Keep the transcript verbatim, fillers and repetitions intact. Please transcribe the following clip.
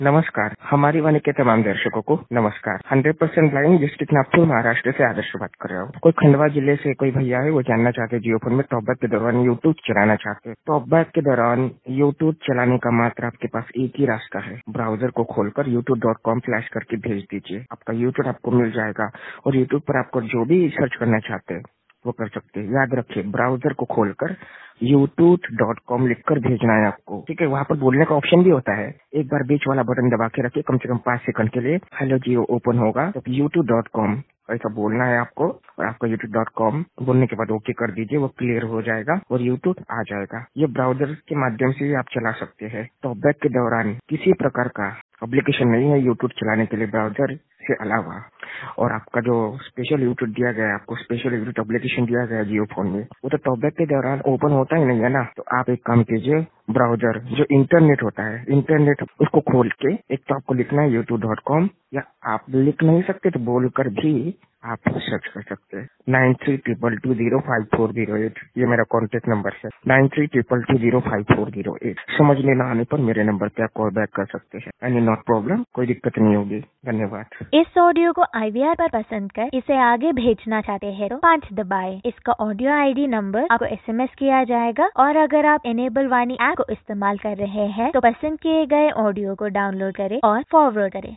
नमस्कार, हमारी वाणी के तमाम दर्शकों को नमस्कार। Hundred percent blind district Nagpur Maharashtra से आदर्श बात कर रहा हूँ। कोई खंडवा जिले से कोई भैया है, वो जानना चाहते हैं जियो फोन में टॉकबैक के दौरान यूट्यूब चलाना चाहते हैं। टॉकबैक के दौरान यूट्यूब चलाने का मात्र आपके पास एक ही रास्ता है, ब्राउजर को खोलकर यूट्यूब डॉट कॉम फ्लैश करके भेज दीजिए। आपका यूट्यूब आपको मिल जाएगा और यूट्यूब पर आपको जो भी सर्च करना चाहते हैं वो कर सकते हैं। याद रखिए, ब्राउजर को खोलकर यूट्यूब डॉट कॉम लिखकर भेजना है आपको, ठीक है। वहाँ पर बोलने का ऑप्शन भी होता है। एक बार बीच वाला बटन दबा के रखिए, कम से कम पाँच सेकंड के लिए। हेलो जियो ओपन होगा तो यूट्यूब डॉट कॉम ऐसा बोलना है आपको, और आपका यूट्यूब डॉट कॉम बोलने के बाद ओके कर दीजिए, वो क्लियर हो जाएगा और यूट्यूब आ जाएगा। ये ब्राउजर के माध्यम से भी आप चला सकते हैं। टॉकबैक के दौरान किसी प्रकार का एप्लीकेशन नहीं है यूट्यूब चलाने के लिए ब्राउजर से अलावा। और आपका जो स्पेशल यूट्यूब दिया गया है, आपको स्पेशल यूट्यूब एप्लीकेशन दिया गया है जियो फोन में, वो तो टॉकबैक के दौरान ओपन होता ही नहीं है ना। तो आप एक काम कीजिए, ब्राउजर जो इंटरनेट होता है, इंटरनेट उसको खोल के एक तो आपको लिखना है यूट्यूब डॉट कॉम, या आप लिख नहीं सकते तो बोलकर भी आप सर्च कर सकते हैं। Nine three triple two zero five four zero eight ये मेरा कॉन्टेक्ट नंबर है। Nine three triple two zero five four zero eight समझ में ना आने पर मेरे नंबर पे आप कॉल बैक कर सकते हैं। एनी नॉट प्रॉब्लम, कोई दिक्कत नहीं होगी। धन्यवाद। इस ऑडियो को आईवीआर पर पसंद कर इसे आगे भेजना चाहते हैं तो पाँच दबाएं। इसका ऑडियो आईडी नंबर आपको एसएमएस किया जाएगा, और अगर आप एनेबल वाणी ऐप को इस्तेमाल कर रहे हैं तो पसंद किए गए ऑडियो को डाउनलोड करें और फॉरवर्ड करें।